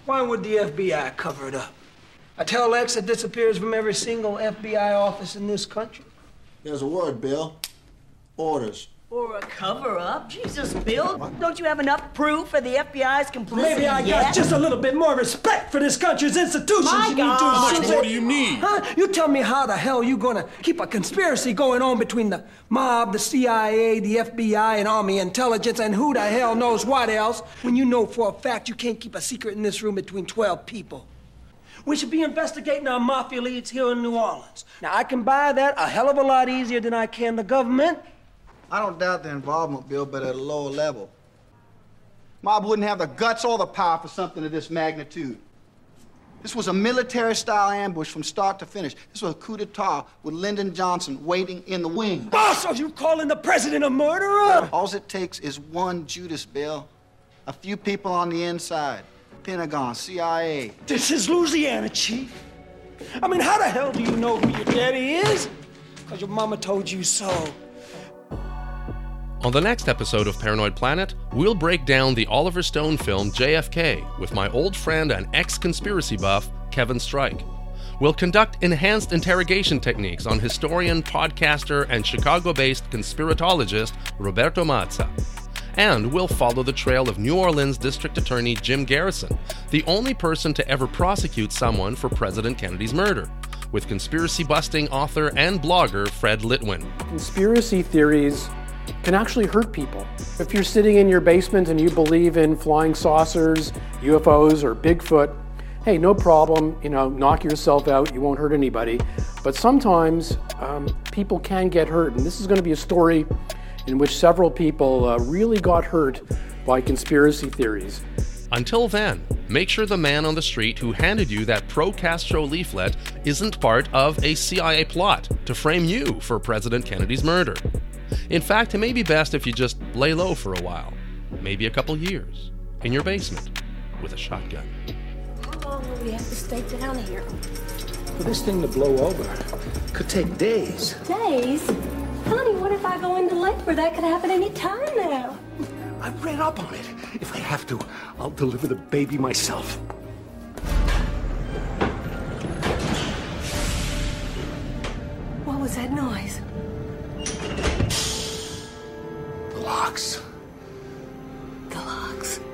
Why would the FBI cover it up? I tell X it disappears from every single FBI office in this country. There's a word, Bill. Orders. Or a cover-up? Jesus, Bill, don't you have enough proof for the FBI's complicity? Maybe I got just a little bit more respect for this country's institutions. My God! How much more do you need? Huh? You tell me how the hell you gonna keep a conspiracy going on between the mob, the CIA, the FBI, and Army intelligence, and who the hell knows what else, when you know for a fact you can't keep a secret in this room between 12 people? We should be investigating our mafia leads here in New Orleans. Now, I can buy that a hell of a lot easier than I can the government. I don't doubt their involvement, Bill, but at a lower level. Mob wouldn't have the guts or the power for something of this magnitude. This was a military-style ambush from start to finish. This was a coup d'etat with Lyndon Johnson waiting in the wings. Boss, are you calling the president a murderer? All it takes is one Judas, Bill. A few people on the inside. Pentagon, CIA. This is Louisiana, Chief. I mean, how the hell do you know who your daddy is? Because your mama told you so. On the next episode of Paranoid Planet, we'll break down the Oliver Stone film JFK with my old friend and ex-conspiracy buff, Kevin Strike. We'll conduct enhanced interrogation techniques on historian, podcaster, and Chicago-based conspiratologist Roberto Mazza. And we'll follow the trail of New Orleans District Attorney Jim Garrison, the only person to ever prosecute someone for President Kennedy's murder, with conspiracy-busting author and blogger Fred Litwin. Conspiracy theories can actually hurt people. If you're sitting in your basement and you believe in flying saucers, UFOs, or Bigfoot, hey, no problem, knock yourself out, you won't hurt anybody. But sometimes people can get hurt, and this is going to be a story in which several people really got hurt by conspiracy theories. Until then, make sure the man on the street who handed you that pro-Castro leaflet isn't part of a CIA plot to frame you for President Kennedy's murder. In fact, it may be best if you just lay low for a while, maybe a couple years, in your basement, with a shotgun. How long will we have to stay down here? For this thing to blow over could take days. Days? Honey, what if I go into labor? That could happen any time now. I read up on it. If I have to, I'll deliver the baby myself. What was that noise? The locks. The locks.